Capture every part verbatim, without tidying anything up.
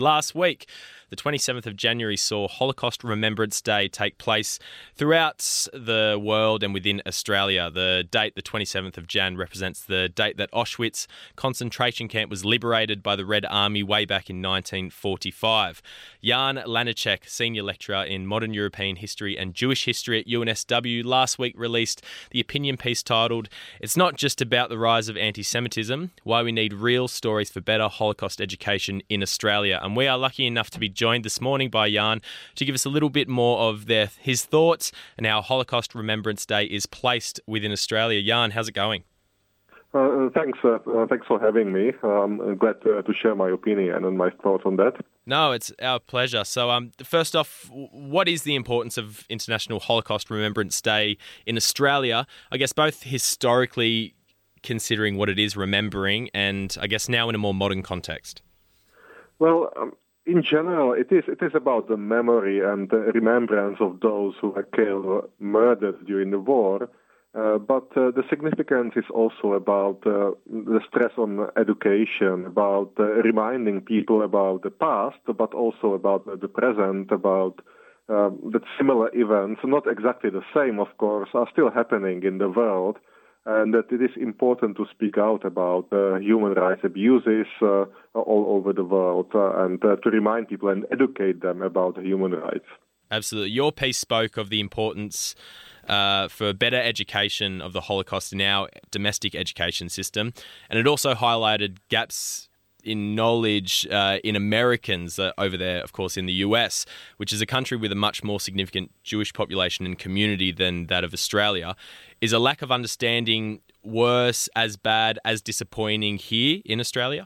Last week, the twenty-seventh of January saw Holocaust Remembrance Day take place throughout the world and within Australia. The date, the twenty-seventh of January, represents the date that Auschwitz concentration camp was liberated by the Red Army way back in nineteen forty-five. Jan Laniček, Senior Lecturer in Modern European History and Jewish History at U N S W, last week released the opinion piece titled, "It's Not Just About the Rise of Anti-Semitism, Why We Need Real Stories for Better Holocaust Education in Australia." And we are lucky enough to be joined this morning by Jan to give us a little bit more of their his thoughts and how Holocaust Remembrance Day is placed within Australia. Jan, how's it going? Uh, thanks, uh, uh, thanks for having me. Um, I'm glad to, to share my opinion and my thoughts on that. No, it's our pleasure. So, um, first off, what is the importance of International Holocaust Remembrance Day in Australia? I guess both historically, considering what it is remembering, and I guess now in a more modern context. Well, um, in general, it is it is about the memory and the remembrance of those who were killed or murdered during the war. Uh, but uh, the significance is also about uh, the stress on education, about uh, reminding people about the past, but also about the present, about uh, that similar events, not exactly the same, of course, are still happening in the world. And that it is important to speak out about uh, human rights abuses uh, all over the world uh, and uh, to remind people and educate them about human rights. Absolutely. Your piece spoke of the importance uh, for better education of the Holocaust in our domestic education system, and it also highlighted gaps in knowledge uh, in Americans uh, over there, of course, in the U S, which is a country with a much more significant Jewish population and community than that of Australia. Is a lack of understanding worse, as bad, as disappointing here in Australia?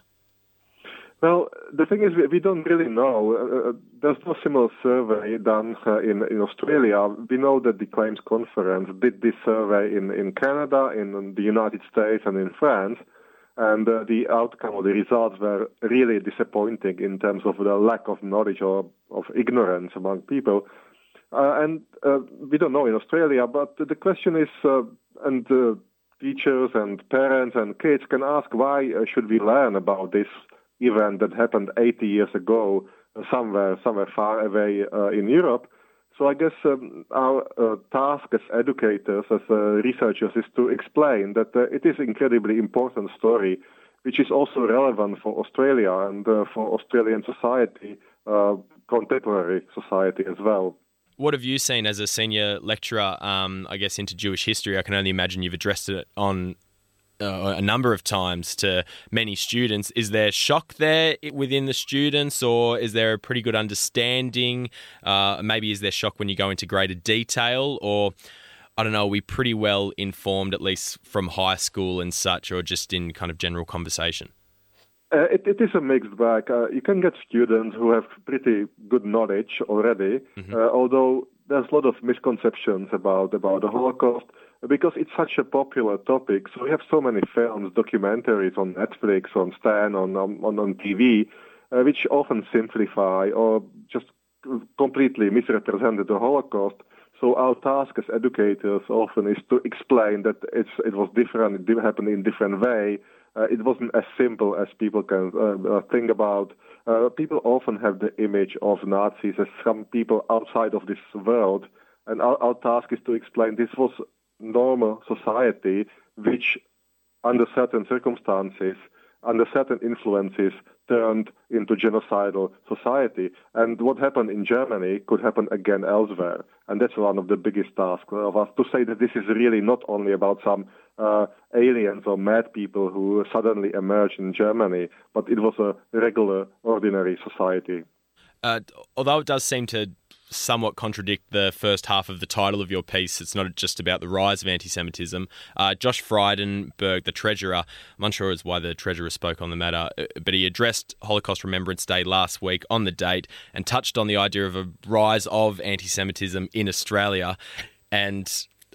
Well, the thing is, we don't really know. Uh, there's no similar survey done uh, in, in Australia. We know that the Claims Conference did this survey in, in Canada, in the United States, and in France. And uh, the outcome or the results were really disappointing in terms of the lack of knowledge or of ignorance among people. Uh, and uh, we don't know in Australia, but the question is, uh, and uh, teachers and parents and kids can ask, why uh, should we learn about this event that happened eighty years ago uh, somewhere, somewhere far away uh, in Europe? So I guess um, our uh, task as educators, as uh, researchers, is to explain that uh, it is an incredibly important story, which is also relevant for Australia and uh, for Australian society, uh, contemporary society as well. What have you seen as a senior lecturer, um, I guess, into Jewish history? I can only imagine you've addressed it on uh, a number of times to many students. Is there shock there within the students, or is there a pretty good understanding? Uh, maybe is there shock when you go into greater detail, or, I don't know, are we pretty well informed, at least from high school and such, or just in kind of general conversation? Uh, it, it is a mixed bag. Uh, you can get students who have pretty good knowledge already, mm-hmm. uh, although there's a lot of misconceptions about, about the Holocaust because it's such a popular topic. So we have so many films, documentaries on Netflix, on Stan, on, on, on T V, uh, which often simplify or just completely misrepresent the Holocaust. So our task as educators often is to explain that it's, it was different, it happened in a different way. Uh, it wasn't as simple as people can uh, think about. Uh, people often have the image of Nazis as some people outside of this world, and our, our task is to explain this was normal society, which under certain circumstances, under certain influences, turned into genocidal society. And what happened in Germany could happen again elsewhere. And that's one of the biggest tasks of us, to say that this is really not only about some uh, aliens or mad people who suddenly emerged in Germany, but it was a regular, ordinary society. Uh, although it does seem to somewhat contradict the first half of the title of your piece, it's not just about the rise of anti-Semitism. Uh, Josh Frydenberg, the Treasurer, I'm unsure as why the Treasurer spoke on the matter, but he addressed Holocaust Remembrance Day last week on the date and touched on the idea of a rise of anti-Semitism in Australia. And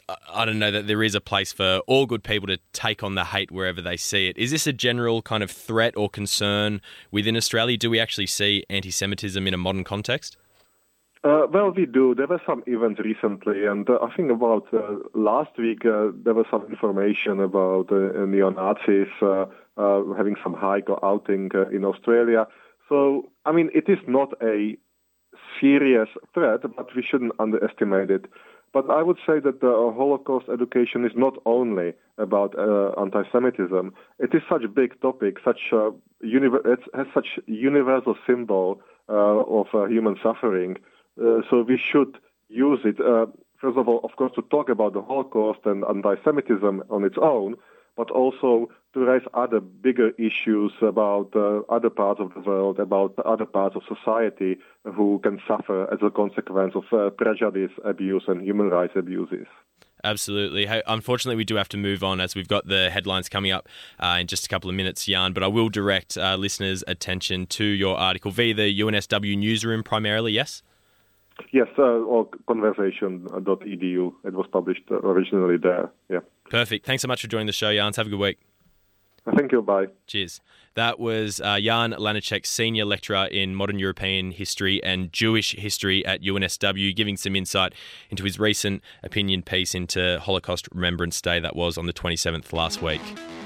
I don't know, that there is a place for all good people to take on the hate wherever they see it. Is this a general kind of threat or concern within Australia? Do we actually see anti-Semitism in a modern context? Uh, well, we do. There were some events recently, and uh, I think about uh, last week uh, there was some information about uh, neo-Nazis uh, uh, having some hike or outing uh, in Australia. So, I mean, it is not a serious threat, but we shouldn't underestimate it. But I would say that the Holocaust education is not only about uh, anti-Semitism. It is such a big topic, such a univer- it has such universal symbol uh, of uh, human suffering. Uh, so we should use it, uh, first of all, of course, to talk about the Holocaust and anti-Semitism on its own, but also to raise other bigger issues about uh, other parts of the world, about other parts of society who can suffer as a consequence of uh, prejudice, abuse, and human rights abuses. Absolutely. Hey, unfortunately, we do have to move on as we've got the headlines coming up uh, in just a couple of minutes, Jan, but I will direct uh, listeners' attention to your article via the U N S W newsroom primarily, yes? Yes, uh, or conversation dot e d u. It was published originally there, yeah. Perfect. Thanks so much for joining the show, Jan. Have a good week. Thank you. Bye. Cheers. That was uh, Jan Laniček, Senior Lecturer in Modern European History and Jewish History at U N S W, giving some insight into his recent opinion piece into Holocaust Remembrance Day that was on the twenty-seventh last week.